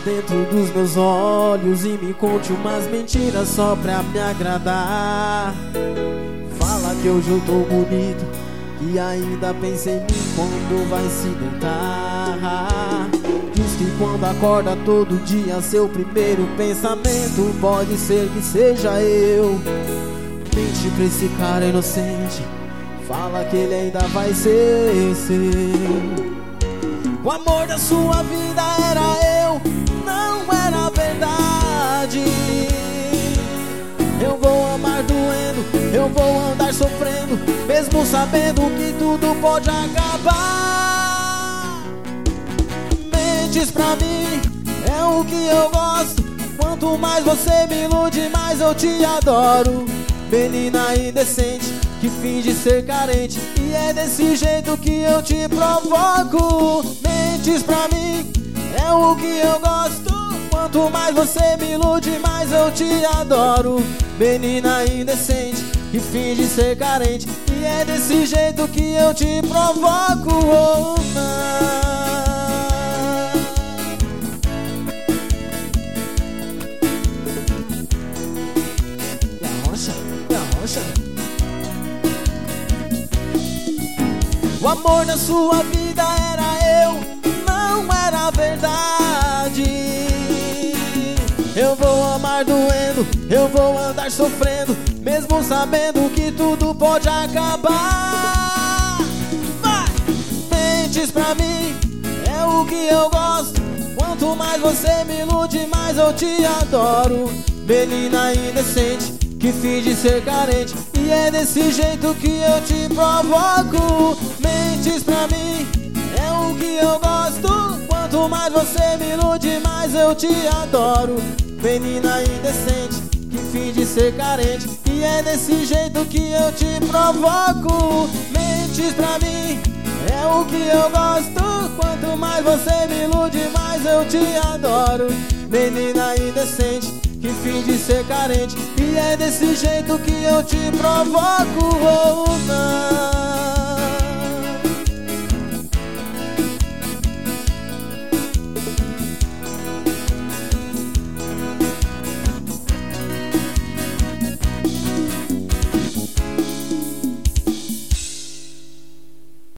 dentro dos meus olhos e me conte umas mentiras só pra me agradar. Fala que hoje eu tô bonito, que ainda pensa em mim quando vai se deitar. Diz que quando acorda todo dia seu primeiro pensamento pode ser que seja eu. Mente pra esse cara inocente, fala que ele ainda vai ser seu. O amor da sua vida era eu, não era verdade. Eu vou amar doendo, eu vou andar sofrendo, mesmo sabendo que tudo pode acabar. Mentes pra mim, é o que eu gosto. Quanto mais você me ilude, mais eu te adoro. Menina indecente, que finge ser carente, e é desse jeito que eu te provoco. Mentes pra mim, é o que eu gosto. Quanto mais você me ilude, mais eu te adoro. Menina indecente, que finge ser carente, e é desse jeito que eu te provoco. Oh, não. O amor na sua vida era eu, não era verdade. Eu vou amar doendo, eu vou andar sofrendo, mesmo sabendo que tudo pode acabar. Vai! Mentes pra mim, é o que eu gosto. Quanto mais você me ilude, mais eu te adoro. Menina indecente, que finge ser carente, e é desse jeito que eu te provoco. Mentes pra mim, é o que eu gosto. Quanto mais você me ilude, mais eu te adoro. Menina indecente, que finge ser carente, e é desse jeito que eu te provoco. Mentes pra mim, é o que eu gosto. Quanto mais você me ilude, mais eu te adoro. Menina indecente, que finge ser carente, e é desse jeito que eu te provoco. Oh, não.